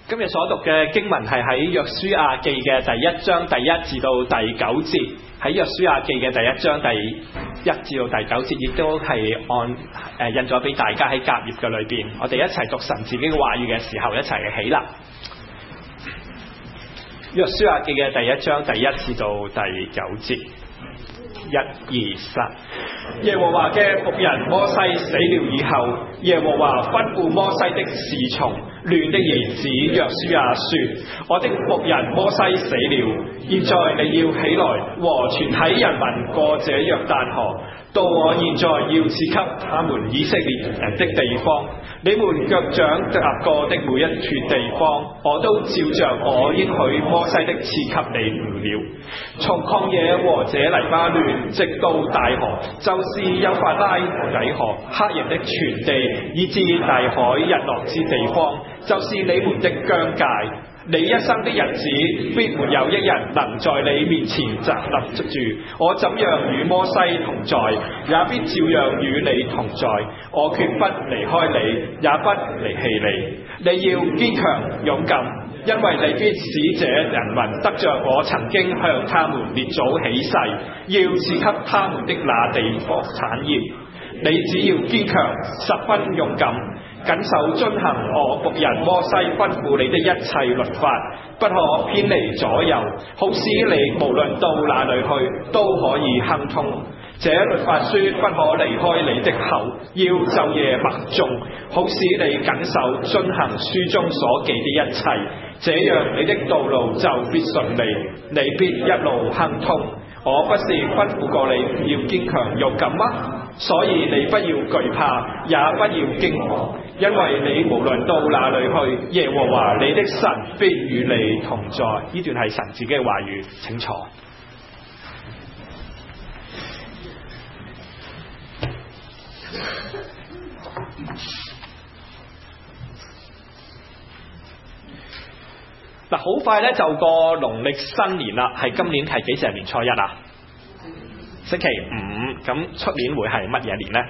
今日所讀嘅經文係喺約書亞記嘅第1章第1至到第9節，喺約書亞記嘅第1章第1至到第9節，亦都係按印咗俾大家喺夾頁嘅裏邊。我哋一齊讀神自己嘅話語嘅時候，一齊起立。約書亞記嘅第1章第1至到第9節，1、2、3。耶和華嘅僕人摩西死了以後，耶和華吩咐摩西的侍從亂的兒子約書亞說：我的僕人摩西死了，現在你要起來和全體人民過這約旦河，到我現在要賜給他們以色列人的地方。你們腳掌踏過的每一處地方，我都照着我應許摩西的賜給你們了。從曠野和這黎巴嫩直到大河，就是幼發拉底河、黑人的全地，以至大海日落之地方，就是你們的疆界。你一生的日子，必沒有一人能在你面前站立住。我怎樣與摩西同在，也必照樣與你同在。我決不離開你，也不離棄你。你要堅強勇敢，因為你必使這人民得着我曾經向他們列祖起誓，要賜給他們的那地方產業。你只要堅強，十分勇敢，謹守遵行我僕人摩西吩咐你的一切律法，不可偏離左右，好使你無論到哪裏去都可以亨通。這律法書不可離開你的口，要晝夜默誦，好使你謹守遵行書中所記的一切，這樣你的道路就必順利，你必一路亨通。我不是吩咐過你要堅強勇敢嗎？所以你不要懼怕，也不要驚惶，因為你無論到哪裏去，耶和華你的神必與你同在。呢段係神自己嘅話語，請坐。嗱，好快咧就過農曆新年啦，係今年係幾時？年初一啊？星期五。咁出年會係乜嘢年呢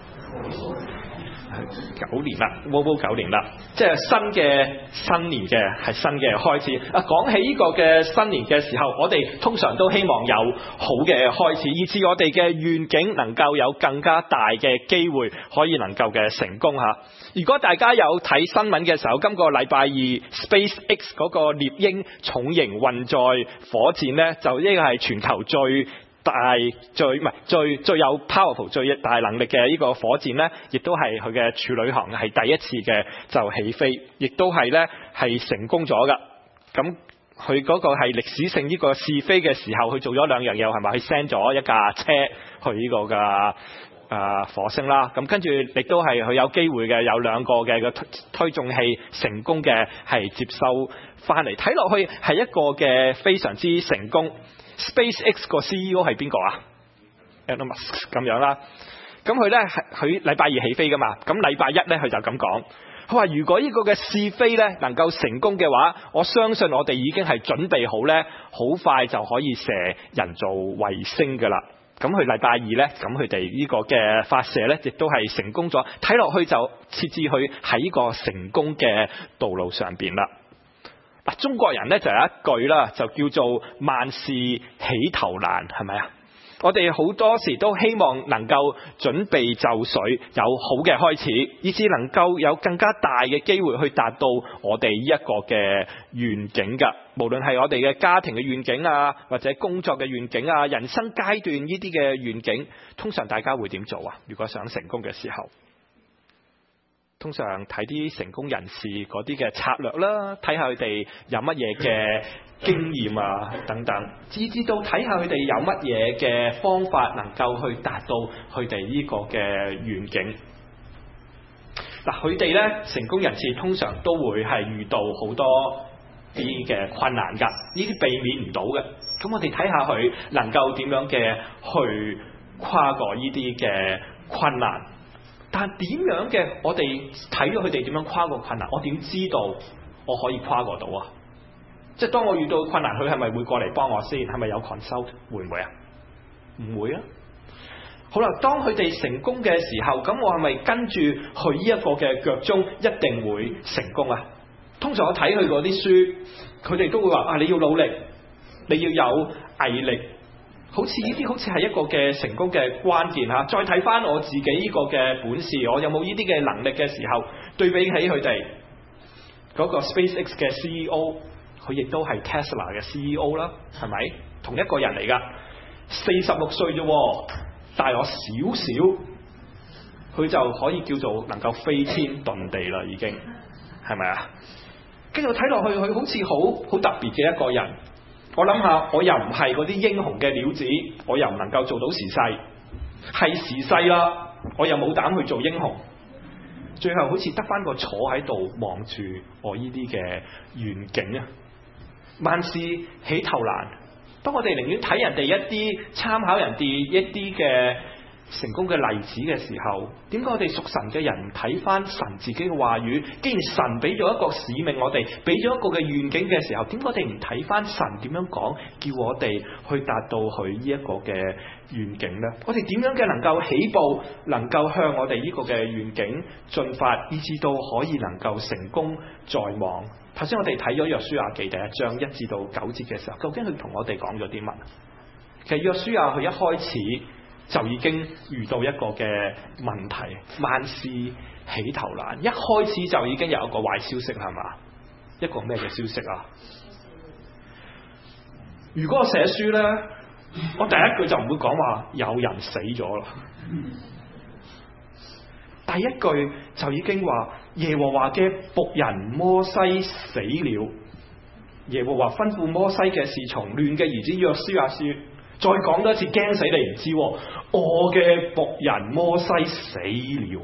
？9年啦，9年啦，即係新年嘅係新嘅開始。講起呢個嘅新年嘅時候，我哋通常都希望有好嘅開始，以致我哋嘅願景能夠有更加大嘅機會可以能夠嘅成功吓。如果大家有睇新聞嘅時候，今個禮拜二 SpaceX 嗰個獵鷹重型運載火箭呢，就呢個係全球最有 powerful 最大能力嘅呢個火箭呢，亦都係佢嘅處女航係第一次嘅就起飛，亦都係呢係成功咗噶。咁佢嗰個係歷史性呢個試飛嘅時候，佢做咗兩樣嘢，係咪？佢 send 咗一架車去呢個嘅火星啦。咁跟住亦都係佢有機會嘅，有兩個嘅推進器成功嘅係接收翻嚟，睇落去係一個嘅非常之成功。SpaceX 個 CEO 係邊個啊 Elon Musk 咁樣啦。咁佢咧佢禮拜二起飛噶嘛，咁禮拜一咧佢就咁講，佢話如果呢個嘅試飛咧能夠成功嘅話，我相信我哋已經係準備好咧，好快就可以射人造衛星噶啦。咁佢禮拜二咧，咁佢哋呢個嘅發射咧，亦都係成功咗，睇落去就設置佢喺呢個成功嘅道路上邊啦。中國人咧就有一句啦，就叫做萬事起頭難，係咪啊？我哋好多時都希望能夠準備就緒，有好嘅開始，以至能夠有更加大嘅機會去達到我哋呢一個嘅願景㗎。無論係我哋嘅家庭嘅願景啊，或者工作嘅願景啊，人生階段呢啲嘅願景，通常大家會點做啊？如果想成功嘅時候，通常睇啲成功人士嗰啲嘅策略啦，睇下佢哋有乜嘢嘅經驗啊等等，知道睇下佢哋有乜嘢嘅方法能夠去達到佢哋呢個嘅願景。佢哋呢成功人士通常都會係遇到好多啲嘅困難㗎，呢啲避免唔到嘅。咁我哋睇下佢能夠點樣嘅去跨過呢啲嘅困難。但係點樣嘅？我哋睇咗佢哋點樣跨過困難，我點知道我可以跨過到啊？即係當我遇到困難，佢係咪會過嚟幫我先？係咪有 consult？ 會唔會啊？唔會啊！好啦，當佢哋成功嘅時候，咁我係咪跟住佢呢一個嘅腳蹤一定會成功啊？ 通常我睇佢嗰啲書，佢哋都會話你要努力，你要有毅力，好似呢啲好似係一個嘅成功嘅關鍵嚇。再睇翻我自己呢個嘅本事，我有冇呢啲嘅能力嘅時候，對比起佢哋嗰個 SpaceX 嘅 CEO， 佢亦都係 Tesla 嘅 CEO 啦，係咪？同一個人嚟㗎，46歲啫，大我少少，佢就可以叫做能夠飛天遁地啦，已經係咪啊？跟住睇落去，佢好似好特別嘅一個人。我諗下，我又唔係嗰啲英雄嘅料子，我又唔能夠做到時勢，係時勢啦，我又冇膽去做英雄。最後好似得翻個坐喺度望住我呢啲嘅願景啊！萬事起頭難，當我哋寧願睇人哋一啲參考人哋一啲嘅成功嘅例子嘅時候，點解我哋屬神嘅人唔睇翻神自己嘅話語？既然神俾咗一個使命我哋，俾咗一個嘅願景嘅時候，點解我哋唔睇翻神點樣講，叫我哋去達到佢呢一個嘅願景呢？我哋點樣嘅能夠起步，能夠向我哋呢個嘅願景進發，以至到可以能夠成功在望？頭先我哋睇咗約書亞記第1章1至到9節嘅時候，究竟佢同我哋講咗啲乜？其實約書亞佢一開始就已經遇到一個嘅問題，萬事起頭難，一開始就已經有一個壞消息，係嘛？一個咩嘅消息啊？如果我寫書呢，我第一句就唔會講話有人死咗啦，第一句就已經話耶和華嘅僕人摩西死了。耶和華吩咐摩西嘅是從嫩嘅兒子約書亞說，再講多一次，驚死你唔知，我嘅僕人摩西死了。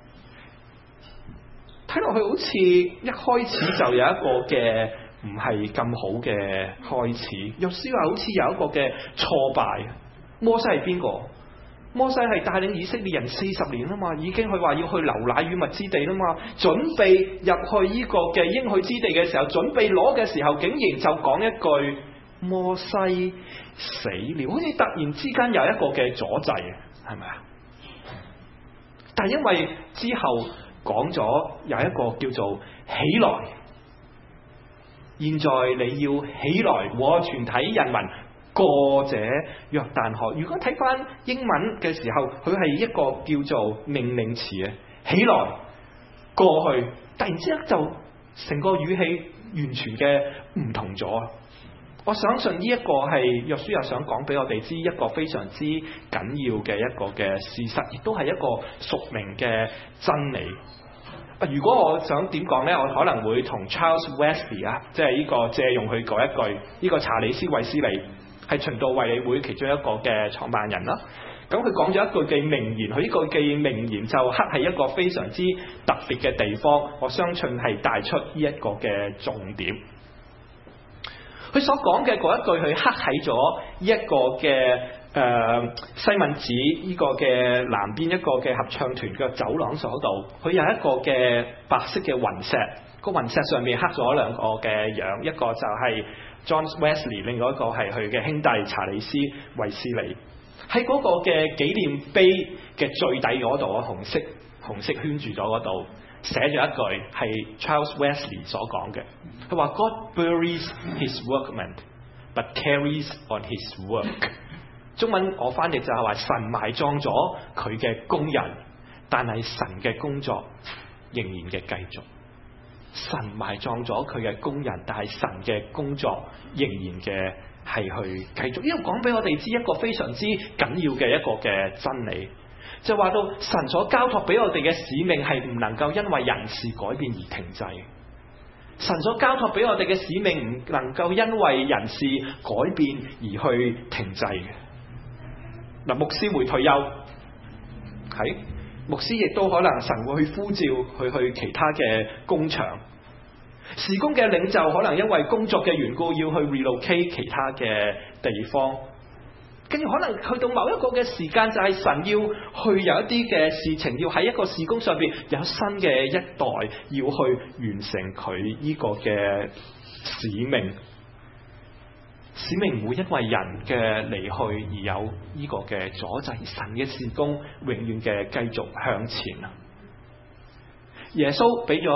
睇落去好似一開始就有一個嘅唔係咁好嘅開始。約書亞好似有一個嘅挫敗。摩西係邊個？摩西係帶領以色列人40年啦嘛，已經佢話要去流奶與蜜之地啦嘛，準備入去呢個嘅應許之地嘅時候，準備攞嘅時候，竟然就講一句摩西死了，好似突然之間有一個嘅阻滯，係咪啊？但係因為之後講咗有一個叫做起來，現在你要起來和全體人民過這約旦河。如果睇翻英文嘅時候，佢係一個叫做命令詞啊，起來過去，突然之間就成個語氣完全嘅唔同咗。我相信呢一個係約書亞想講俾我哋知一個非常之緊要嘅一個嘅事實，亦都係一個屬靈嘅真理。如果我想點講呢？我可能會同 Charles Wesley 啊，即係呢個借用佢嗰一句，呢個查理斯衛斯理係循道衛理會其中一個嘅創辦人啦。咁佢講咗一句嘅名言，佢呢句嘅名言就刻喺一個非常之特別嘅地方，我相信係帶出呢一個嘅重點。佢所講嘅嗰一句，佢刻喺咗呢一個嘅西敏寺呢個嘅南邊一個嘅合唱團嘅走廊所度，佢有一個嘅白色嘅雲石，個雲石上面刻咗兩個嘅樣，一個就係 John Wesley， 另外一個係佢嘅兄弟查理斯衛斯理。喺嗰個嘅紀念碑嘅最底嗰度，紅色圈住咗嗰度，寫咗一句係 Charles Wesley 所講嘅，佢話 God buries his workmen but carries on his work。 中文我翻譯就係話神埋葬咗佢嘅工人，但係神嘅工作仍然嘅繼續。神埋葬咗佢嘅工人，但係神嘅工作仍然嘅係去繼續。呢個講俾我哋知一個非常之緊要嘅一個嘅真理，就話到神所交託俾我哋嘅使命係唔能夠因為人事改變而停滯。神所交託俾我哋嘅使命唔能夠因為人事改變而去停滯嘅。嗱，牧師會退休，係牧師亦都可能神會去呼召佢去其他嘅工場。事工嘅領袖可能因為工作嘅緣故要去 relocate 其他嘅地方，跟住可能去到某一個嘅時間，就係神要去有一啲嘅事情，要喺一個事工上邊有新嘅一代要去完成佢呢個嘅使命。使命唔會因為人嘅離去而有呢個嘅阻滯，神嘅事工永遠嘅繼續向前啊！耶穌俾咗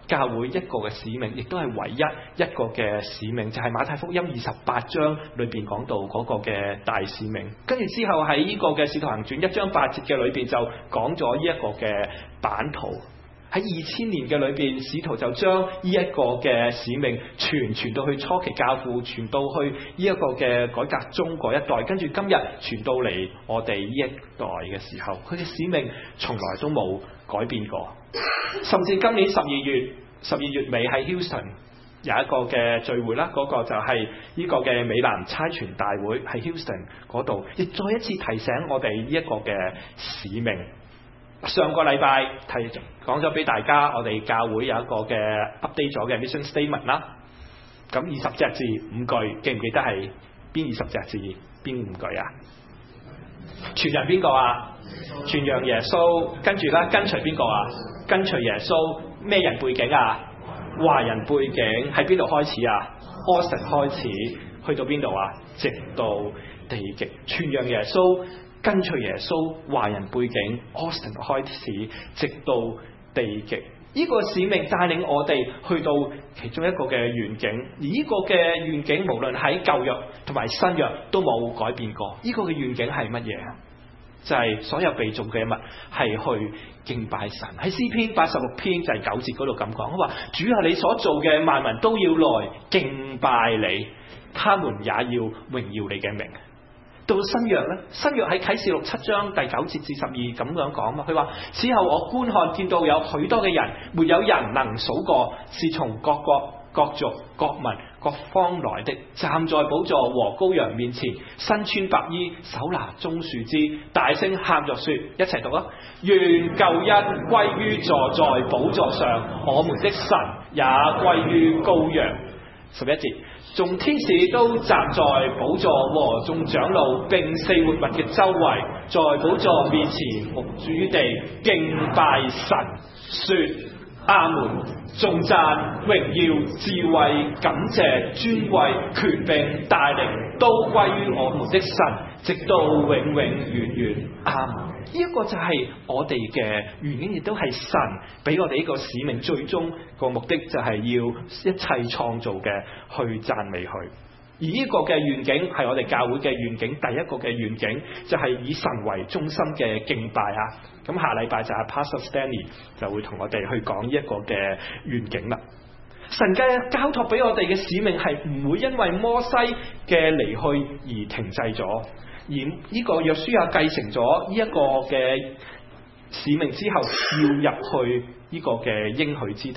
教會一個嘅使命，亦都係唯一一個嘅使命，就係馬太福音28章裏邊講到嗰個嘅大使命。跟住之後喺呢個嘅使徒行傳1章8節嘅裏邊就講咗呢一個嘅版圖。喺2000年嘅裏邊，使徒就將呢一個嘅使命傳到去初期教父，傳到去呢一個嘅改革中嗰一代，跟住今日傳到嚟我哋呢一代嘅時候，佢嘅使命從來都冇改變過。甚至今年12月尾喺 Houston 有一個嘅聚會啦，嗰個就係呢個嘅美南差傳大會喺 Houston 嗰度，亦再一次提醒我哋呢一個嘅使命。上個禮拜講咗俾大家，我哋教會有一個嘅 update 咗嘅 mission statement 啦。咁20隻字5句，記唔記得係邊20隻字邊5句啊？傳人邊個啊？傳揚耶穌，跟住啦，跟隨邊個啊？跟隨耶穌，咩人背景啊？華人背景，喺邊度開始啊？ Austin 開始，去到邊度啊？直到地極，傳揚耶穌，跟隨耶穌，華人背景 Austin 開始，直到地極。呢個使命帶領我哋去到其中一個嘅願景，而呢個嘅願景無論喺舊約同埋新約都冇改變過。呢個嘅願景係乜嘢？就係所有被造嘅物係去敬拜神。喺詩篇86篇就係9節嗰度咁講，佢話主啊，你所做嘅萬民都要來敬拜你，他們也要榮耀你嘅名。到新約呢，新約喺啟示錄7章第9節至12咁樣講嘛，佢話此後我觀看見到有許多嘅人，沒有人能數過，是從各國各族各民各方來的，站在寶座和羔羊面前，身穿白衣，手拿棕樹枝，大聲喊着說，一齊讀啊！願救恩歸於坐在寶座上我們的神，也歸於羔羊。11節，眾天使都站在寶座和眾長老並四活物嘅周圍，在寶座面前伏主地敬拜神，說阿門，頌讚、榮耀、智慧、感謝、尊貴、權柄、大力都歸於我們的神，直到永永遠遠。阿門。呢一個就係我哋嘅原因，亦都係神俾我哋呢個使命最終個目的，就係要一切創造嘅去讚美佢。而呢個嘅願景係我哋教會嘅願景，第一個嘅願景就係以神為中心嘅敬拜啊！咁下禮拜就係 Pastor Stanley 就會同我哋去講呢一個嘅願景啦。神嘅交託俾我哋嘅使命係唔會因為摩西嘅離去而停滯咗，而呢個約書亞繼承咗呢一個嘅使命之後，要入去呢個嘅應許之地。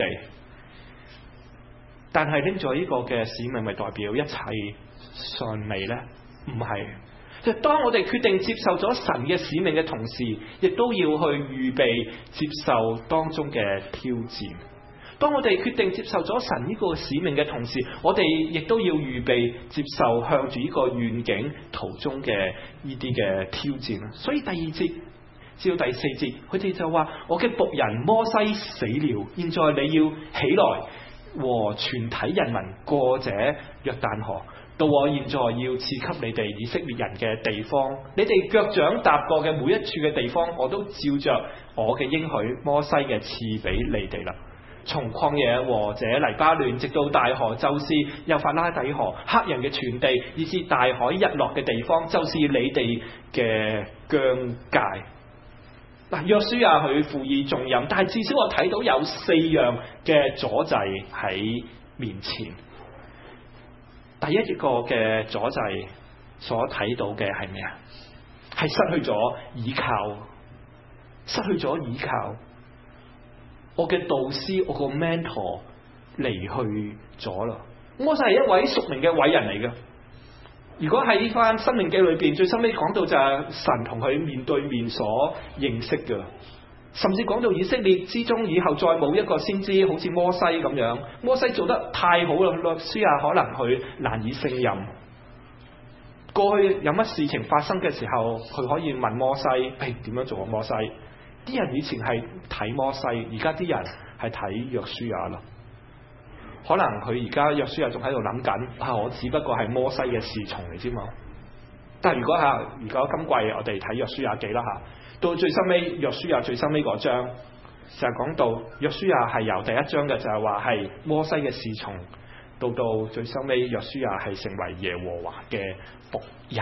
但係拎咗呢個嘅使命，咪代表一切順利呢？唔係。就當我哋決定接受咗神嘅使命嘅同時，亦都要去預備接受當中嘅挑戰。當我哋決定接受咗神呢個使命嘅同時，我哋亦都要預備接受向住呢個願景途中嘅呢啲嘅挑戰。所以第2節至到第4節，佢哋就話：我嘅僕人摩西死了，現在你要起來和全體人民過這約旦河，到我現在要賜給你哋以色列人嘅地方，你哋腳掌踏過嘅每一處嘅地方，我都照着我嘅應許摩西嘅賜俾你哋啦。從曠野和這黎巴嫩，直到大河，就是幼發拉底河，黑人嘅全地，以至大海日落嘅地方，就是你哋嘅疆界。嗱，約書亞佢負以重任，但係至少我睇到有4樣嘅阻滯喺面前。第一個嘅阻滯所睇到嘅係咩啊？係失去咗倚靠，失去咗倚靠。我嘅導師，我個 mentor 離去咗啦。摩西係一位屬靈嘅偉人嚟嘅。如果喺呢番申命記裏邊，最深尾講到就係神同佢面對面所認識嘅，甚至講到以色列之中以後再冇一個先知好似摩西咁樣。摩西做得太好啦，約書亞可能佢難以勝任。過去有乜事情發生嘅時候，佢可以問摩西：點樣做啊？摩西，啲人以前係睇摩西，而家啲人係睇約書亞啦。可能佢而家約書亞仲喺度諗緊，我只不過係摩西嘅侍從嚟啫嘛。但係如果今季我哋睇約書亞記啦，到最收尾約書亞最收尾嗰章， 就係講到約書亞係由第一章嘅就係話係摩西嘅侍從，到最收尾約書亞係成為耶和華嘅僕人。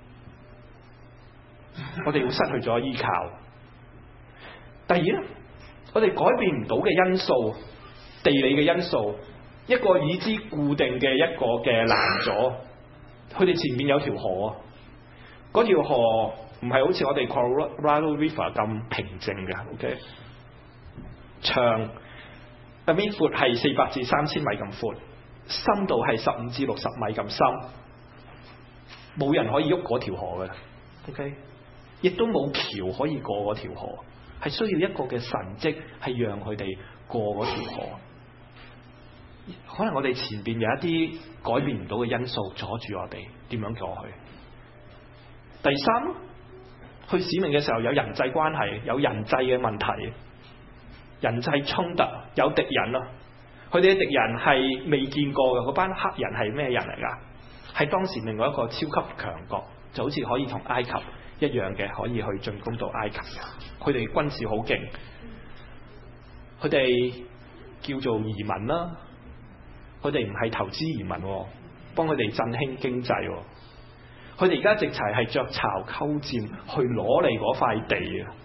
我哋會失去咗依靠。第二咧，我哋改變唔到嘅因素，地理嘅因素，一個已知固定嘅一個嘅攔阻。佢哋前面有條河，嗰條河唔係好似我哋 Colorado River 咁平靜嘅 ，OK？ 長入面闊係400至3000米咁闊，深度係15至60米咁深，冇人可以喐嗰條河嘅 ，OK？ 亦都冇橋可以過嗰條河，係需要一個嘅神蹟係讓佢哋過嗰條河。可能我哋前邊有一啲改變唔到嘅因素阻住我哋點樣過去。第三，去使命嘅時候有人際關係，有人際嘅問題，人際衝突，有敵人啦。佢哋嘅敵人係未見過嘅，嗰班黑人係咩人嚟㗎？係當時另外一個超級強國，就好似可以同埃及一樣嘅，可以去進攻到埃及嘅。佢哋軍事好勁，佢哋叫做移民啦。佢哋唔係投資移民，幫佢哋振興經濟。佢哋而家直齊係鵲巢鳩佔去攞你嗰塊地啊！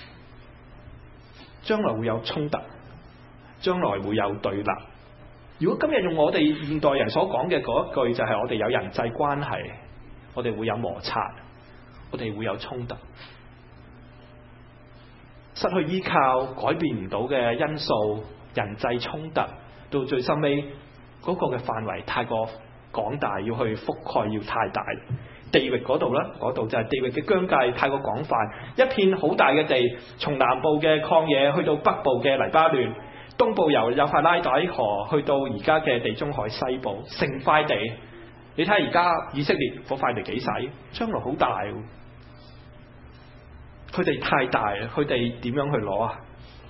將來會有衝突，將來會有對立。如果今日用我哋現代人所講嘅嗰一句，就係我哋有人際關係，我哋會有摩擦，我哋會有衝突，失去依靠，改變唔到嘅因素，人際衝突，到最深尾。嗰個嘅範圍太過廣大，要去覆蓋要太大。地域嗰度咧，嗰度就係地域嘅疆界太過廣泛，一片好大嘅地，從南部嘅曠野去到北部嘅黎巴嫩，東部由幼發拉底河去到而家嘅地中海西部，成塊地。你睇而家以色列嗰塊地幾細，將來好大。佢哋太大，佢哋點樣去攞啊？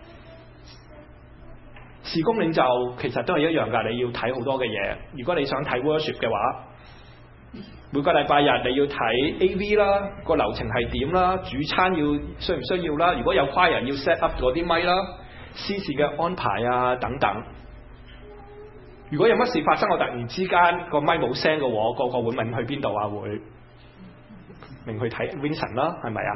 事工領袖其實都係一樣㗎，你要睇好多嘅嘢。如果你想睇 worship 嘅話，每個禮拜日你要睇 AV 啦，個流程係點啦，主餐需唔需要啦？如果有 choir 人要 set up 嗰啲咪啦，司事嘅安排啊等等。如果有乜事發生，我突然之間個咪冇聲嘅喎，個個會問去邊度啊？會明去睇 Vincent 啦，係咪啊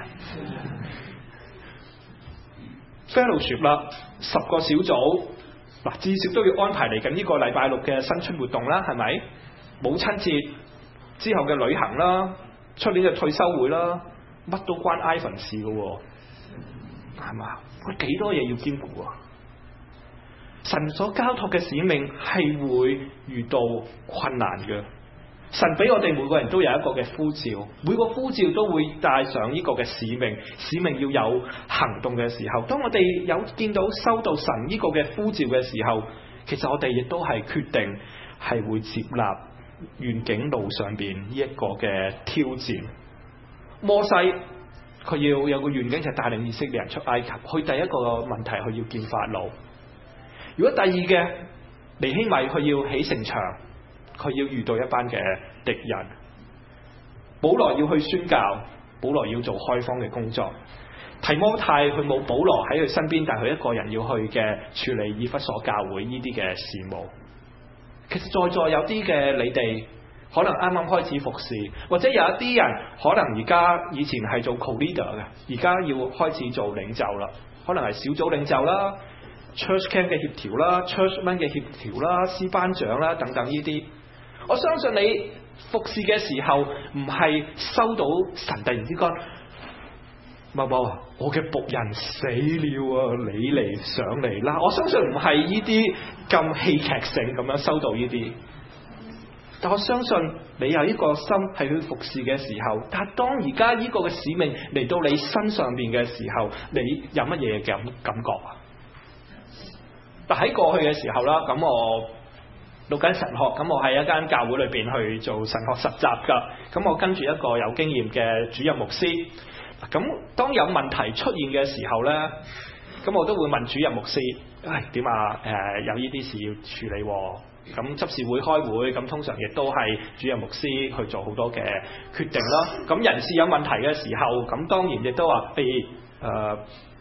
？Fellowship 啦，10個小組。嗱，至少都要安排嚟緊呢個禮拜6嘅新春活動啦，係咪？母親節之後嘅旅行啦，出年嘅退休會啦，乜都關 Ivan 事嘅喎，係嘛？佢幾多嘢要兼顧啊！神所交託嘅使命係會遇到困難嘅。神俾我哋每個人都有一個嘅呼召，每個呼召都會帶上呢個嘅使命，使命要有行動嘅時候，當我哋有見到收到神呢個嘅呼召嘅時候，其實我哋亦都係決定係會接納願景路上邊呢一個嘅挑戰。摩西佢要有個願景，就係帶領以色列人出埃及。佢第一個問題，佢要見法老。如果第二嘅尼希米，佢要起城牆，佢要遇到一班嘅敵人。保羅要去宣教，保羅要做開荒嘅工作。提摩太佢冇保羅喺佢身邊，但係佢一個人要去嘅處理以弗所教會呢啲嘅事務。其實在座有啲嘅你哋可能啱啱開始服侍，或者有一啲人可能而家以前係做 co-leader 嘅，而家要開始做領袖啦，可能係小組領袖啦、church camp 嘅協調啦、churchman 嘅協調啦、詩班長啦等等呢啲。我相信你服侍嘅時候唔係收到神突然之間冇，我嘅僕人死了啊，你嚟上嚟啦。我相信唔係呢啲咁戲劇性咁樣收到呢啲，但我相信你有呢個心係去服侍嘅時候，但係當而家呢個嘅使命嚟到你身上邊嘅時候，你有乜嘢嘅感覺啊？但喺過去嘅時候啦，咁我讀緊神學，咁我喺一間教會裏邊去做神學實習噶，咁我跟住一個有經驗嘅主任牧師。咁當有問題出現嘅時候呢，咁我都會問主任牧師，點啊？有呢啲事要處理喎。咁執事會開會，咁通常亦都係主任牧師去做好多嘅決定啦。咁人事有問題嘅時候，咁當然亦都話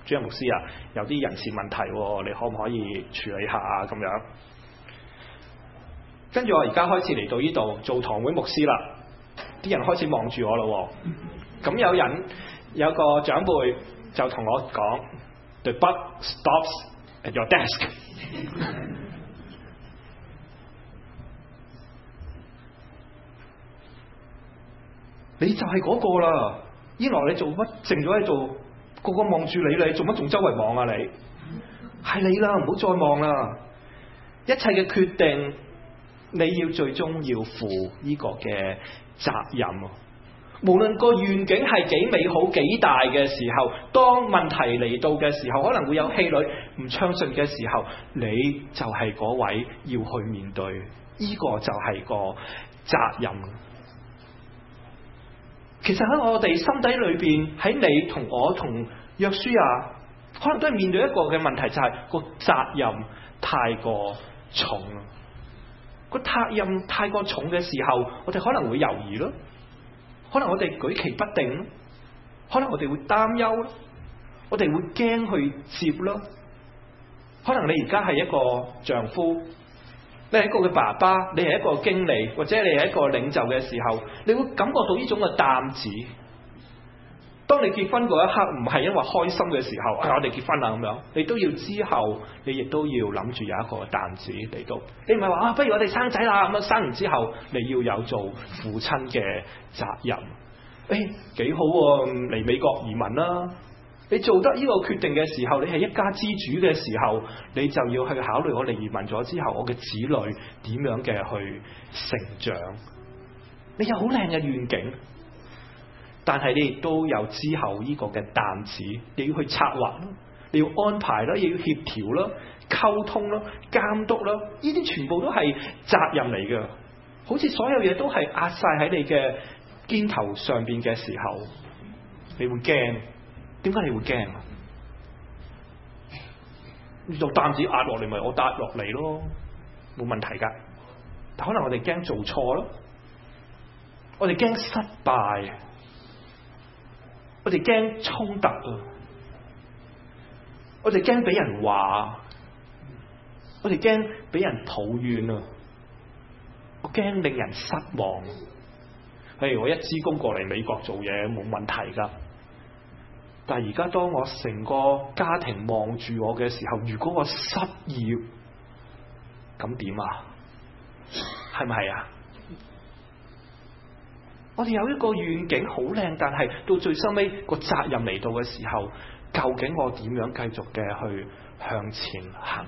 主任牧師啊，有啲人事問題，你可唔可以處理下啊？咁樣。跟住我而家開始嚟到呢度做堂會牧師啦，啲人開始望住我咯。咁有個長輩就同我講：The buck stops at your desk 。你就係嗰個啦，依來你做乜靜咗喺度？個個望住你，你做乜仲周圍望啊？你係你啦，唔好再望啦！一切嘅決定，你要最終要負呢個嘅責任。無論個願景係幾美好、幾大嘅時候，當問題嚟到嘅時候，可能會有氣餒、唔暢順嘅時候，你就係嗰位要去面對，呢個就係個責任。其實喺我哋心底裏邊，喺你同我同約書亞，可能都係面對一個嘅問題，就係個責任太過重啦。個責任太過重嘅時候，我哋可能會猶豫咯，可能我哋舉棋不定咯，可能我哋會擔憂咯，我哋會驚去接咯。可能你而家係一個丈夫，你係一個嘅爸爸，你係一個經理，或者你係一個領袖嘅時候，你會感覺到呢種嘅擔子。當你結婚嗰一刻，唔係因為開心嘅時候，我哋結婚啦咁樣，你都要之後，你亦都要諗住有一個擔子嚟到。你唔係話不如我哋生仔啦，咁樣生完之後，你要有做父親嘅責任。幾好喎，嚟美國移民啦！你做得呢個決定嘅時候，你係一家之主嘅時候，你就要去考慮我哋移民咗之後，我嘅子女點樣嘅去成長。你有好靚嘅願景，但係你亦都有之後呢個嘅擔子，你要去策劃啦，你要安排啦，你要協調啦、溝通啦、監督啦，呢啲全部都係責任嚟嘅。好似所有嘢都係壓晒喺你嘅肩頭上邊嘅時候，你會驚。點解你會驚啊？做擔子壓落嚟，咪我壓落嚟咯，冇問題噶。但可能我哋驚做錯咯，我哋驚失敗，我哋驚衝突啊，我哋驚俾人話，我哋驚俾人抱怨啊，我驚令人失望。我一支公過嚟美國做嘢冇問題噶。但係而家當我成個家庭望住我嘅時候，如果我失業，咁點啊？係咪啊？我哋有一個願景好靚，但係到最收尾個責任嚟到嘅時候，究竟我點樣繼續嘅去向前行？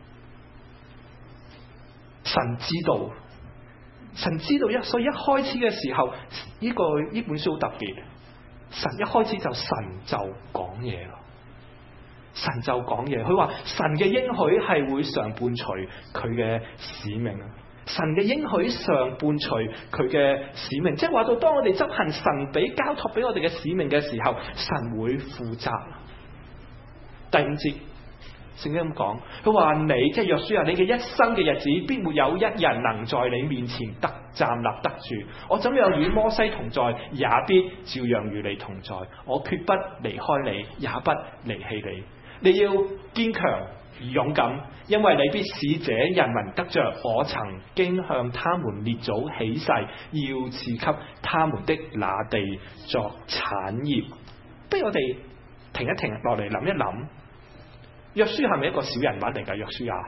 神知道，神知道所以一開始嘅時候，呢本書好特別。神一開始就神就講嘢咯，神就講嘢。佢話神嘅應許係會常伴隨佢嘅使命啊！神嘅應許常伴隨佢嘅使命，即係話到當我哋執行神俾交託俾我哋嘅使命嘅時候，神會負責。第5節聖經咁講，佢話你即係約書亞，你嘅一生嘅日子必沒有一人能在你面前站立得住。我怎樣與摩西同在，也必照樣與你同在。我決不離開你，也不離棄你。你要堅強而勇敢，因為你必使這人民得着我曾經向他們列祖起誓要賜給他們的那地作產業。不如我哋停一停落嚟諗一諗，約書係咪一個小人物嚟㗎？約書亞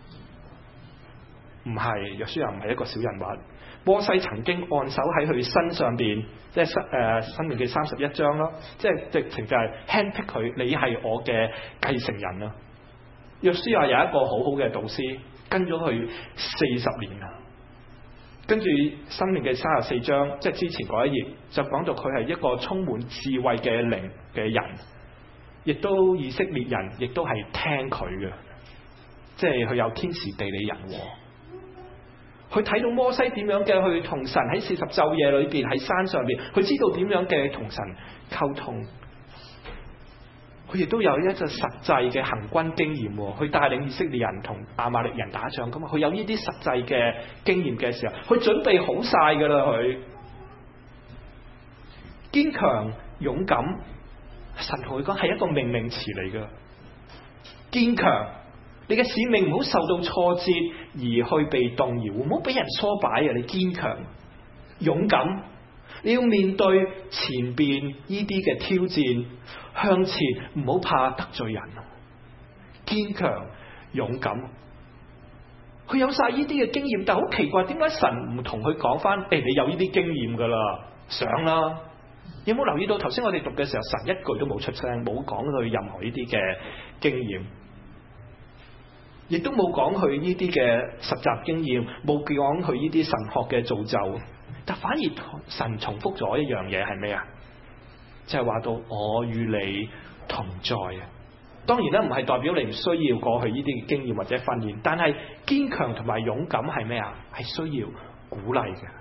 唔係，約書亞唔係一個小人物。摩西曾經按手喺佢身上邊，即係申命記31章咯，即係直情就係 handpick 佢，你係我嘅繼承人啊！約書亞有一個好好嘅導師，跟咗佢40年啊。跟住申命記34章，即係之前嗰一頁就講到佢係一個充滿智慧嘅靈嘅人，亦都以色列人亦都係聽佢嘅，即係佢有天時地利人和。佢睇到摩西點樣嘅去同神喺40晝夜裏邊喺山上邊，佢知道點樣嘅同神溝通。佢亦都有一隻實際嘅行軍經驗，去帶領以色列人同亞瑪力人打仗。咁佢有呢啲實際嘅經驗嘅時候，佢準備好晒噶啦。佢堅強勇敢神同佢講係一個命令詞嚟噶，堅強，你嘅使命唔好受到挫折而去被動搖，唔好俾人唆擺啊！你堅強、勇敢，你要面對前邊呢啲嘅挑戰，向前，唔好怕得罪人。堅強、勇敢，佢有晒呢啲嘅經驗，但係好奇怪，點解神唔同佢講翻？你有呢啲經驗噶啦，想啦。有冇留意到頭先我哋讀嘅時候，神一句都冇出聲，冇講佢任何呢啲嘅經驗，亦都冇講佢呢啲嘅實習經驗，冇講佢呢啲神學嘅造就，但反而神重複咗一樣嘢係咩啊？就係話到我與你同在啊！當然咧，唔係代表你唔需要過去呢啲嘅經驗或者訓練，但係堅強同埋勇敢係咩啊？係需要鼓勵嘅。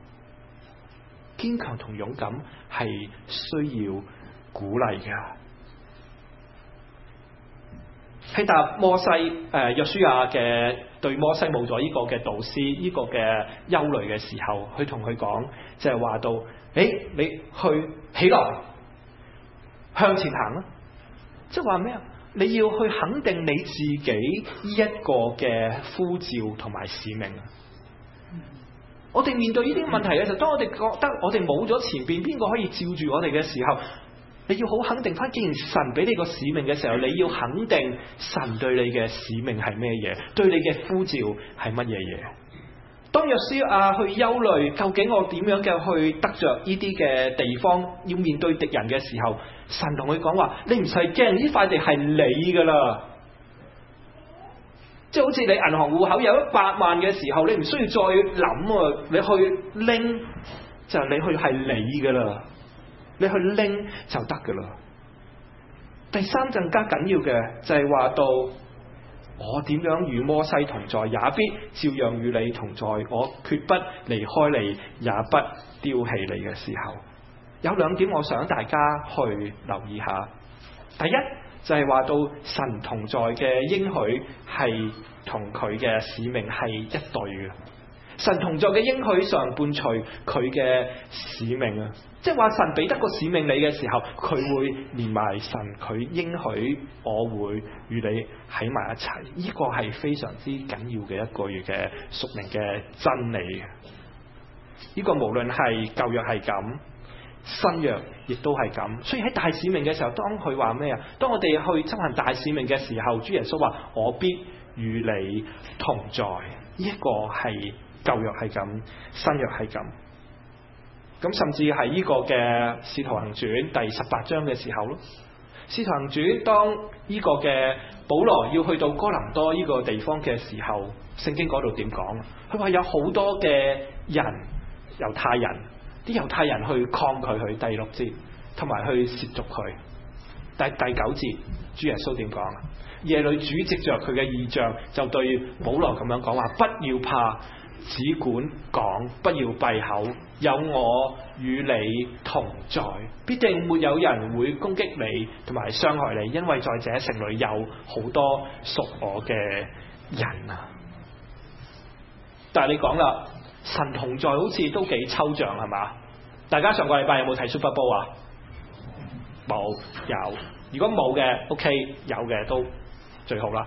堅強同勇敢係需要鼓勵嘅。喺答摩西約書亞嘅對摩西冇咗呢個嘅導師呢個嘅憂慮嘅時候，佢同佢講就係話到，你去起來向前行啦，即係話咩啊？你要去肯定你自己呢一個嘅呼召同埋使命啊！我哋面對呢啲問題嘅時候，當我哋覺得我哋冇咗前邊邊個可以照住我哋嘅時候，你要好肯定翻，既然神俾你個使命嘅時候，你要肯定神對你嘅使命係咩嘢，對你嘅呼召係乜嘢嘢。當約書亞去憂慮究竟我點樣嘅去得着呢啲嘅地方，要面對敵人嘅時候，神同佢講話：你唔使驚，呢塊地係你噶啦。即係好似你銀行戶口有100萬嘅時候，你唔需要再諗，你去拎就你去係你噶啦，你去拎就得噶啦。第三更加緊要嘅就係話到，我點樣與摩西同在，也必照樣與你同在。我決不離開你，也不丟棄你嘅時候，有2點我想大家去留意下。第一就係話到神同在嘅應許係同佢嘅使命係一對嘅。神同在嘅應許上伴隨佢嘅使命啊！即係話神俾得個使命你嘅時候，佢會連埋神佢應許我會與你喺埋一齊。呢個係非常之緊要嘅一個嘅屬靈嘅真理。呢個無論係舊約係咁，新約亦都係咁。所以喺大使命嘅時候，當佢話咩啊？當我哋去執行大使命嘅時候，主耶穌話：我必與你同在。呢個係舊約係咁，新約係咁。咁甚至係呢個嘅使徒行傳第18章嘅時候咯。使徒行傳當呢個嘅保羅要去到哥林多呢個地方嘅時候，聖經嗰度點講？佢話有好多嘅人，猶太人，啲猶太人去抗拒佢，第6節，同埋去褻瀆佢。但係第9節，主耶穌點講啊？耶裏主藉着佢嘅異象，就對保羅咁樣講話：不要怕，只管講，不要閉口，有我與你同在，必定沒有人會攻擊你同埋傷害你，因為在這城裏有好多屬我嘅人啊！但係你講啦，神同在好似都幾抽象係嘛？大家上個禮拜有冇睇 Super Bowl 啊？冇，有。如果冇嘅 OK， 有嘅都最好啦。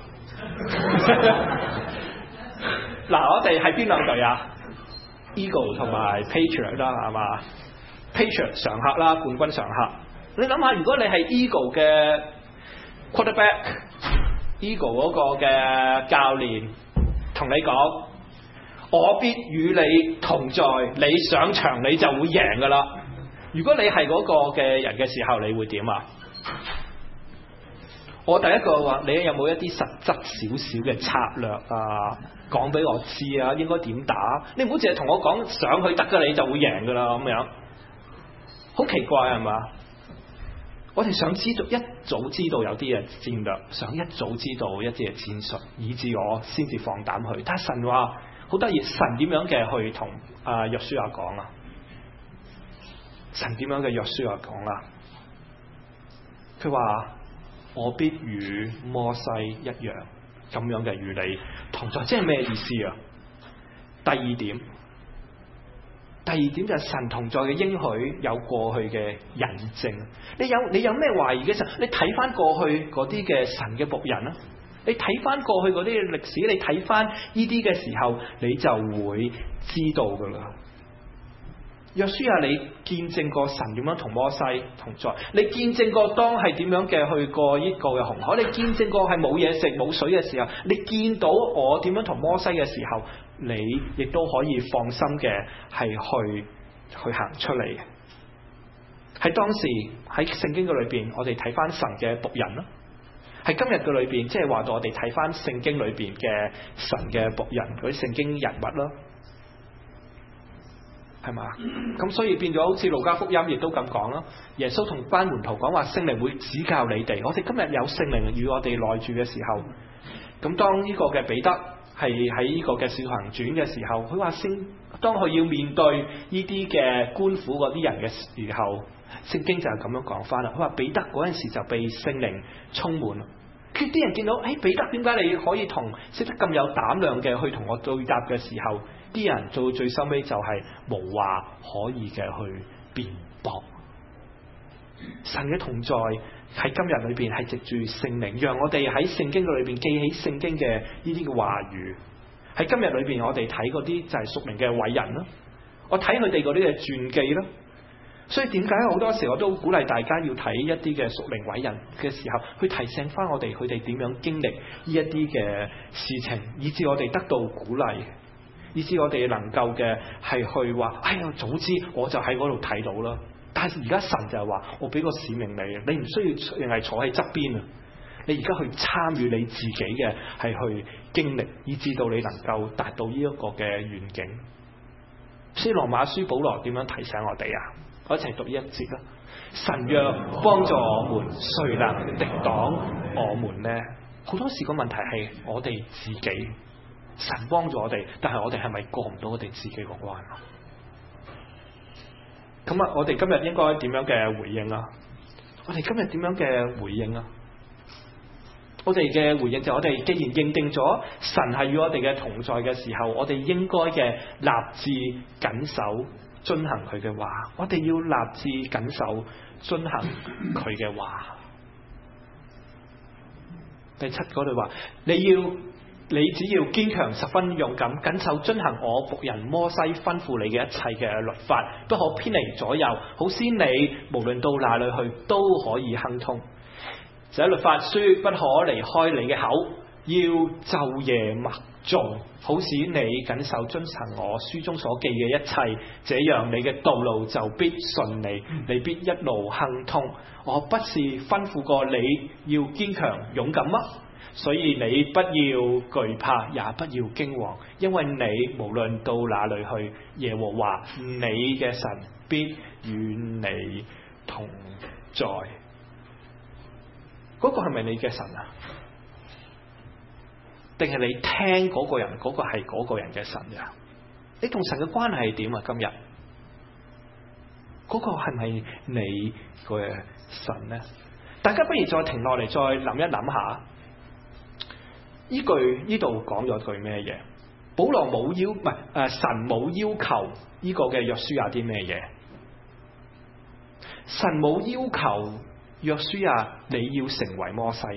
嗱，我哋係邊2隊啊？ Eagle 同埋 Patriot 啦，係嘛？ Patriot 常客啦，冠軍常客。你諗下，如果你係 Eagle 嘅 quarterback，Eagle 嗰個嘅教練同你講：我必與你同在，你上場你就會贏噶啦。如果你係嗰個嘅人嘅時候，你會點啊？我第一個話，你有冇一啲實質少少嘅策略啊？講俾我知啊，應該點打？你唔好淨係同我講上去得㗎，你就會贏㗎啦咁樣，好奇怪係嘛？我哋想知道，一早知道有啲嘅戰略，想一早知道一啲嘅戰術，以致我先至放膽去。但係神話好得意，神點樣嘅去同約書亞講啊？神點樣嘅約書亞講啊？佢話：我必與摩西一樣，咁樣嘅與你同在，即係咩意思啊？第2點， 第二點就係神同在嘅應許有過去嘅印證。你有咩懷疑嘅時候，你睇翻過去嗰啲嘅神嘅僕人啦，你睇翻過去嗰啲嘅歷史，你睇翻呢啲嘅時候，你就會知道噶啦。約書亞，你見證過神點樣同摩西同在，你見證過當係點樣嘅去過呢個嘅紅海，你見證過係冇嘢食冇水嘅時候，你見到我點樣同摩西嘅時候，你亦都可以放心嘅係去行出嚟。喺當時喺聖經嘅裏邊，我哋睇翻神嘅僕人啦。喺今日嘅裏邊，即係話到我哋睇翻聖經裏邊嘅神嘅僕人嗰啲聖經人物啦。係嘛？咁所以變咗好似路加福音亦都咁講啦。耶穌同班門徒講話，聖靈會指教你哋。我哋今日有聖靈與我哋內住嘅時候，咁當呢個嘅彼得係喺呢個嘅使徒行傳嘅時候，佢話當佢要面對呢啲嘅官府嗰啲人嘅時候，聖經就係咁樣講翻啦。佢話彼得嗰陣時就被聖靈充滿。佢啲人見到，彼得點解你可以識得咁有膽量嘅去同我對答嘅時候，啲人到最收尾就係無話可以嘅去辯駁。神嘅同在喺今日裏邊係藉住聖靈，讓我哋喺聖經裏邊記起聖經嘅呢啲嘅話語。喺今日裏邊，我哋睇嗰啲就係屬靈嘅偉人啦，我睇佢哋嗰啲嘅傳記啦。所以點解好多時我都鼓勵大家要睇一啲嘅屬靈偉人嘅時候，去提醒翻我哋佢哋點樣經歷呢一啲嘅事情，以致我哋得到鼓勵，以致我哋能夠嘅係去話：哎呀，早知我就喺嗰度睇到啦。但係而家神就係話：我俾個使命你，你唔需要淨係坐喺側邊啊！你而家去參與你自己嘅係去經歷，以致到你能夠達到呢一個嘅願景。所以羅馬書保羅點樣提醒我哋啊？我一齊讀呢一節啦。神若幫助我們，誰能敵擋我們呢？好多時個問題係我哋自己，神幫助我哋，但係我哋係咪過唔到我哋自己個關啊？咁啊，我哋今日應該點樣嘅回應啊？我哋今日點樣嘅回應啊？我哋嘅回應就係我哋既然認定咗神係與我哋嘅同在嘅時候，我哋應該嘅立志謹守遵行佢嘅話，我哋要立志謹守遵行佢嘅話。第7嗰句話，你只要堅強十分勇敢，謹守遵行我僕人摩西吩咐你嘅一切嘅律法，不可偏離左右，好使你無論到哪裏去都可以亨通。這律法書不可離開你嘅口，要晝夜默誦，好使你謹守遵行我書中所記嘅一切，這樣你嘅道路就必順利，你必一路亨通。我不是吩咐過你要堅強勇敢嗎？所以你不要懼怕，也不要驚惶，因為你無論到哪裏去，耶和華你嘅神必與你同在。嗰個係咪你嘅神啊？定係你聽嗰個人嗰個係嗰個人嘅神呀？你同神嘅關係係點啊？今日嗰個係咪你嘅神呢？大家不如再停落嚟，再諗一諗下。呢度講咗句咩嘢？保羅神冇要求呢個嘅約書亞啲咩嘢？神冇要求約書亞你要成為摩西，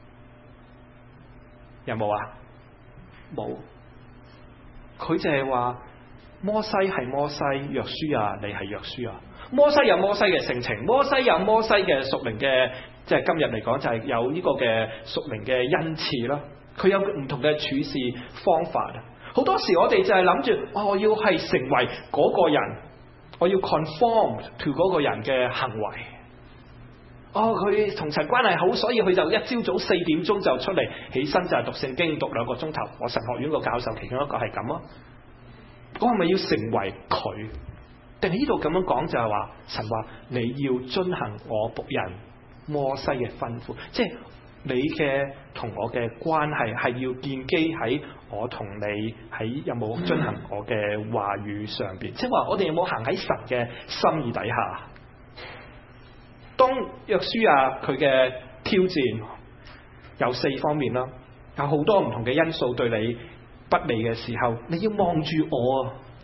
有冇啊？冇。佢就係話摩西係摩西，約書亞你係約書亞。摩西有摩西嘅性情，摩西有摩西嘅屬靈嘅，即係今日嚟講就係有呢個嘅屬靈嘅恩賜啦。佢有唔同嘅處事方法。好多時我哋就係諗住，我要係成為嗰個人，我要 conform to 嗰個人嘅行為。佢同神關係好，所以佢就一朝早4點鐘就出嚟，起身就係讀聖經，讀2個鐘頭。我神學院個教授其中一個係咁啊。我係咪要成為佢？定係呢度咁樣講就係話，神話你要遵行我僕人摩西嘅吩咐，即係你嘅同我嘅關係係要建基喺我同你喺有冇遵行我嘅話語上邊，即係話我哋有冇行喺神嘅心意底下。當約書亞佢嘅挑戰有4方面啦，有好多唔同嘅因素對你不利嘅時候，你要望住我啊！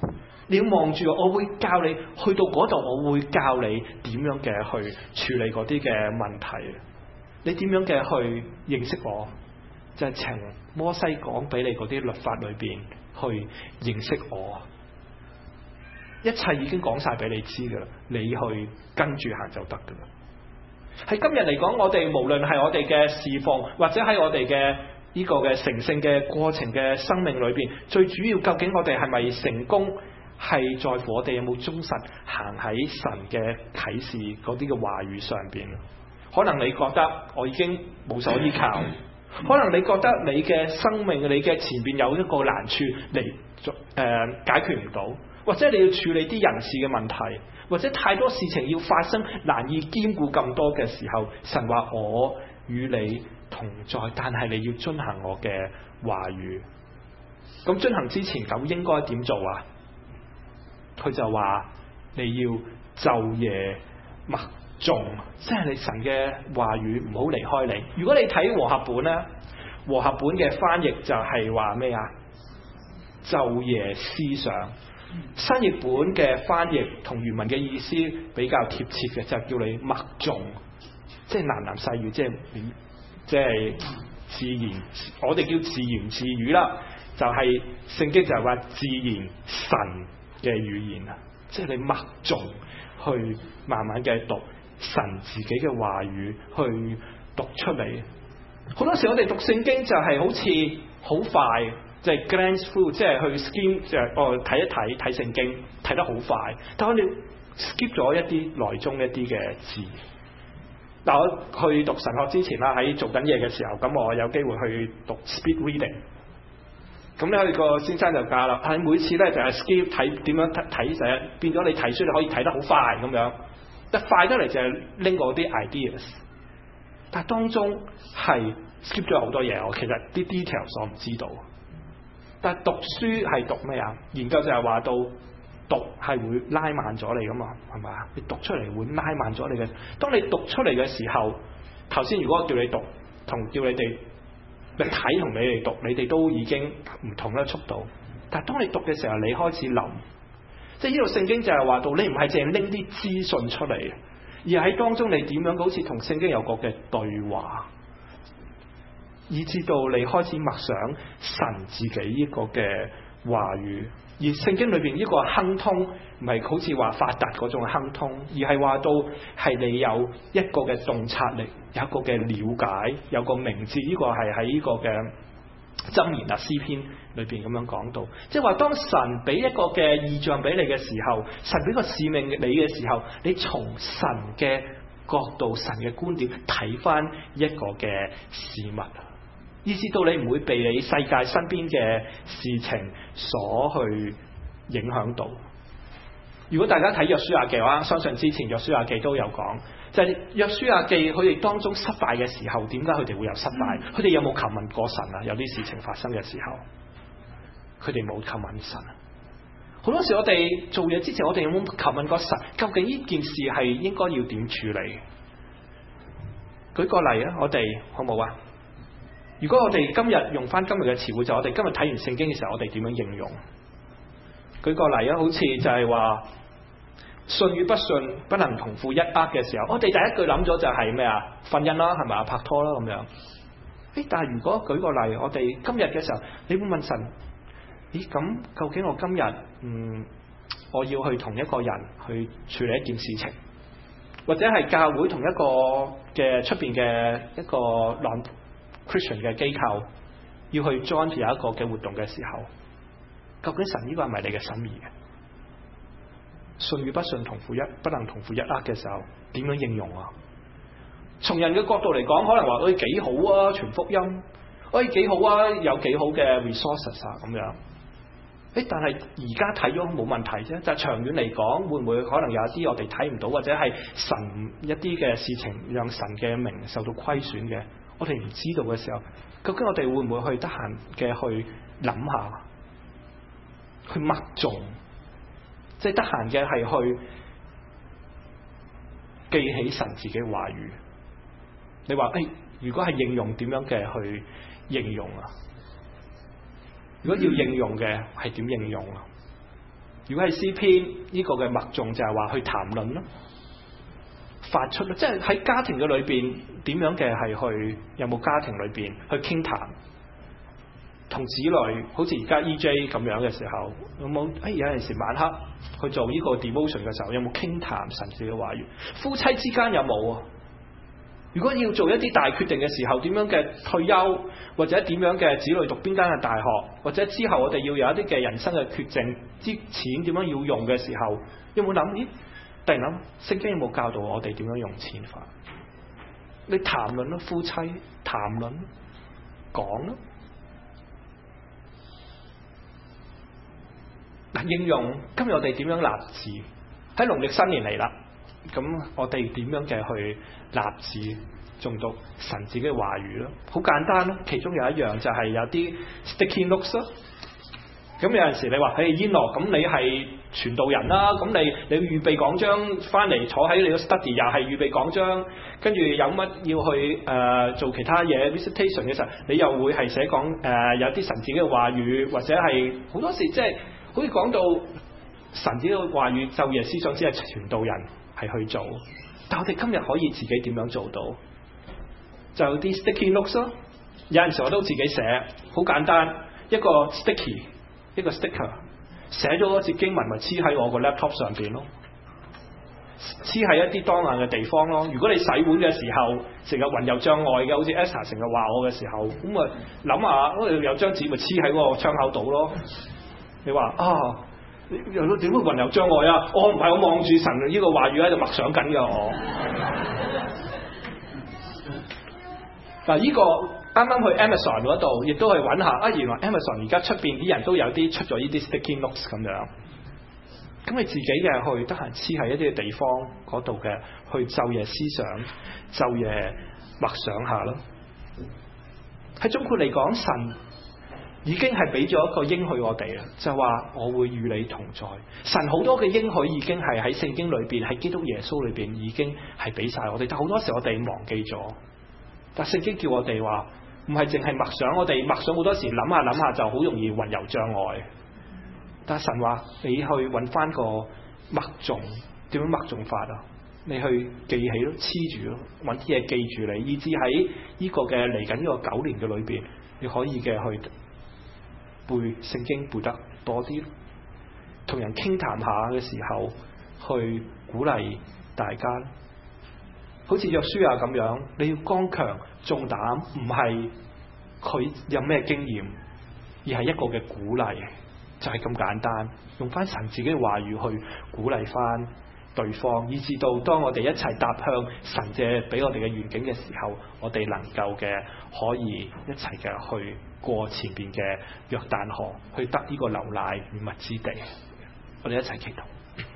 你要望住我會教你去到嗰度，我會教你點樣嘅去處理嗰啲嘅問題。你點樣嘅去認識我，就係從摩西講俾你嗰啲律法裏邊去認識我。一切已經講晒俾你知噶啦，你去跟住行就得噶啦。喺今日嚟講，我哋無論係我哋嘅侍奉，或者喺我哋嘅呢個嘅成聖嘅過程嘅生命裏邊，最主要究竟我哋係咪成功，係在乎我哋有冇忠實行喺神嘅啟示嗰啲嘅話語上邊。可能你覺得我已經無所依靠，可能你覺得你嘅生命，你嘅前邊有一個難處嚟解決唔到，或者你要處理啲人事嘅問題，或者太多事情要發生，難以兼顧咁多嘅時候，神話我與你同在，但係你要遵行我嘅話語。咁遵行之前咁應該點做啊？佢就話你要晝夜默誦，即係你神嘅話語唔好離開你。如果你睇和合本咧，和合本嘅翻譯就係話咩啊？晝夜思想。新譯本嘅翻譯同原文嘅意思比較貼切嘅，就叫你默誦，即係喃喃細語，即係自言，我哋叫自言自語啦。就係聖經就係話自言神嘅語言啊，即係你默誦去慢慢嘅讀神自己嘅話語去讀出嚟。好多時我哋讀聖經就係好似好快，即係 glance through， 即係去 skim， 睇一睇聖經睇得好快，但係我哋 skip 咗一啲內中一啲嘅字。嗱，我去讀神學之前啦，喺做緊嘢嘅時候，咁我有機會去讀 speed reading。咁咧，個先生就教啦，係每次咧就係 skip 睇點樣睇，就變咗你睇書你可以睇得好快咁樣，但快得嚟就係拎過啲 ideas， 但係當中係 skip 咗好多嘢，我其實啲 details 我唔知道。但係讀書係讀咩啊？研究就係話到讀係會拉慢咗你噶嘛，係咪啊？你讀出嚟會拉慢咗你嘅。當你讀出嚟嘅時候，頭先如果我叫你讀，同叫你哋睇同你哋讀，你哋都已經唔同嘅速度。但係當你讀嘅時候，你開始諗，即係呢度聖經就係話到，你唔係淨係拎啲資訊出嚟，而喺當中你點樣好似同聖經有個嘅對話，以至到你開始默想神自己呢個嘅話語。而聖經裏邊呢個亨通唔係好似話發達嗰種亨通，而係話到係你有一個嘅洞察力，有一個嘅了解，有個明智。呢個係喺呢個嘅箴言啊詩篇裏邊咁樣講到，即係話當神俾一個嘅異象俾你嘅時候，神俾個使命你嘅時候，你從神嘅角度、神嘅觀點睇翻一個嘅事物，以至到你唔會被你世界身邊嘅事情所去影響到。如果大家睇約書亞記嘅話，相信之前約書亞記都有講，就係約書亞記佢哋當中失敗嘅時候，點解佢哋會有失敗？佢哋有冇求問過神啊？有啲事情發生嘅時候，佢哋冇求問神。好多時我哋做嘢之前，我哋有冇求問過神？究竟呢件事係應該要點處理？舉個例啊，我哋好冇啊？如果我哋今日用翻今日嘅詞彙，就我哋今日睇完聖經嘅時候，我哋點樣應用？舉個例啊，好似就係話信與不信不能同負一軛嘅時候，我哋第一句諗咗就係咩啊？婚姻啦，係咪啊？拍拖啦咁樣。但係如果舉個例，我哋今日嘅時候，你會問神：咦，咁究竟我今日我要去同一個人去處理一件事情，或者係教會同一個嘅出邊嘅一個non-Christian 嘅機構要去 join 有一個嘅活動嘅時候，究竟神呢個係咪你嘅心意嘅？信與不信不能同負一軛嘅時候，點樣應用啊？從人嘅角度嚟講，可能話幾好啊，傳福音，幾好啊，有幾好嘅 resources 啊咁樣。但係而家睇咗冇問題啫，就係長遠嚟講，會唔會可能有一啲我哋睇唔到，或者係神一啲嘅事情讓神嘅名受到虧損嘅，我哋唔知道嘅時候，究竟我哋會唔會去得閒嘅去諗下，去默誦，即係得閒嘅係去記起神自己嘅話語。你話如果係應用，點樣嘅去應用啊？如果要應用嘅係點應用啊？ 如果係詩篇呢個嘅默誦就係話去談論咯，發出咯，即係喺家庭嘅裏邊點樣嘅係去有冇家庭裏邊去傾談，同子女好似而家 EJ 咁樣嘅時候有冇？有陣時晚黑去做呢個 devotion 嘅時候有冇傾談神自己嘅話語？夫妻之間有冇啊？如果要做一啲大決定嘅時候，點樣嘅退休或者點樣嘅子女讀邊間嘅大學，或者之後我哋要有一啲嘅人生嘅決定，啲錢點樣要用嘅時候，有冇諗？咦，突然諗聖經有冇教導我哋點樣用錢法？你談論咯，夫妻談論講咯。嗱，應用今日我哋點樣立志？喺農曆新年嚟啦，咁我哋點樣嘅去立志誦讀神自己嘅話語咯？好簡單咯，其中有一樣就係有啲 sticky notes 咯。咁有陣時你話hey Enoch，咁你係傳道人啦，咁你預備講章翻嚟坐喺你個 study 又係預備講章，跟住有乜要去做其他嘢 visitation 嘅時候，你又會係寫講有啲神自己嘅話語，或者係好多時即係好似講到神自己嘅話語晝夜思想，只係傳道人係去做。但我哋今日可以自己點樣做到？就有啲 sticky notes 咯，有陣時我都自己寫，好簡單，一個 sticky。一個 sticker 寫咗嗰節經文咪黐喺我個 laptop 上邊咯，黐喺一啲當眼嘅地方咯。如果你洗碗嘅時候成日魂遊障礙嘅，好似 Esther 成日話我嘅時候，咁咪諗下，有張紙咪黐喺嗰個窗口度咯。你話又點會魂遊障礙啊？我唔係，我望住神呢個話語喺度默想緊㗎我。嗱，呢個啱啱去 Amazon 嗰度，亦都去揾下原來 Amazon 而家出邊啲人都有啲出咗呢啲 sticky notes 咁樣。咁你自己嘅去得閒黐喺一啲嘅地方嗰度嘅，去晝夜思想、晝夜默想下咯。喺總括嚟講，神已經係俾咗一個應許我哋啦，就話我會與你同在。神好多嘅應許已經係喺聖經裏邊，喺基督耶穌裏邊已經係俾晒我哋，但好多時我哋忘記咗。但聖經叫我哋話，唔係淨係默想，我哋默想好多時諗下諗下就好容易魂遊障礙。但神話你去揾翻個默誦，點樣默誦法啊？你去記起咯，黐住咯，揾啲嘢記住你，以至喺呢個嘅嚟緊呢個9年嘅裏邊，你可以嘅去背聖經背得多啲，同人傾談下嘅時候去鼓勵大家。好似約書亞咁樣，你要剛強壯膽，唔係佢有咩經驗，而係一個嘅鼓勵，就係咁簡單。用翻神自己嘅話語去鼓勵翻對方，以至到當我哋一齊踏向神嘅俾我哋嘅願景嘅時候，我哋能夠嘅可以一齊嘅去過前邊嘅約旦河，去得呢個流奶與蜜之地。我哋一齊祈禱。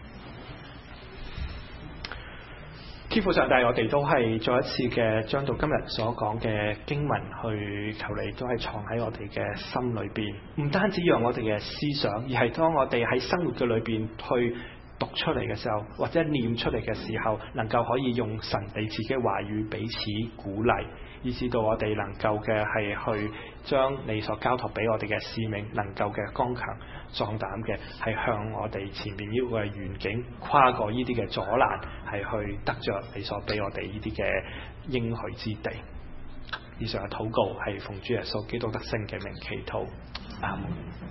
天父上帝，我哋都係再一次嘅將到今日所講嘅經文去求你，都係藏喺我哋嘅心裏邊，唔單止讓我哋嘅思想，而係當我哋喺生活嘅裏邊去讀出嚟嘅時候，或者念出嚟嘅時候，能夠可以用神你自己話語彼此鼓勵，以至到我哋能夠嘅係去將你所交託俾我哋嘅使命，能夠嘅剛強壯膽嘅係向我哋前面呢個願景跨過呢啲嘅阻攔，係去得着你所俾我哋呢啲嘅應許之地。以上嘅禱告係奉主耶穌基督得勝嘅名祈禱，阿門。